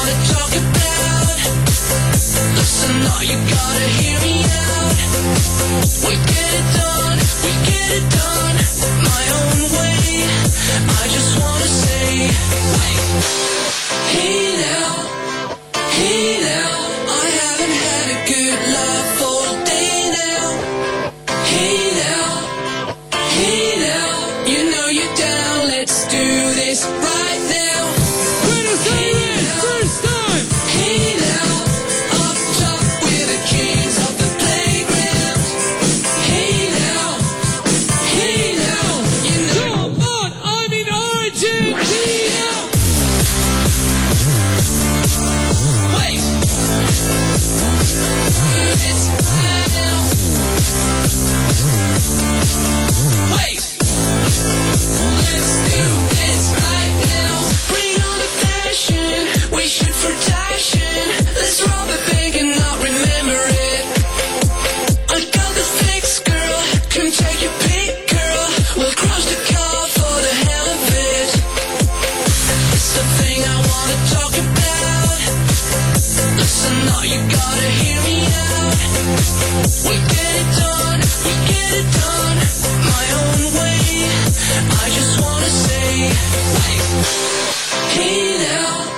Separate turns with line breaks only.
wanna talk about. Listen, all you gotta hear me out. We get it done, my own way. I just wanna say, hey now, I haven't had a good laugh all day now. Hey now, you know you're down, let's do this right now.
First time!
Hey now, up top with the kings of the playground. Hey now, you know.
Come on, I'm in Argentina!
Wait, it's right now. Wait, let's do this right now. Bring on the passion, we shoot for passion. Let's rob a bank and not remember it. I got the fix, girl, come take your pick, girl. We'll crush the car for the hell of it. It's the thing I wanna talk about. Listen, all you gotta hear me out. We get it done, my own way. I just wanna say, hey now.